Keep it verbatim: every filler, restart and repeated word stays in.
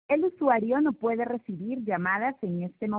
El usuario no puede recibir llamadas en este momento.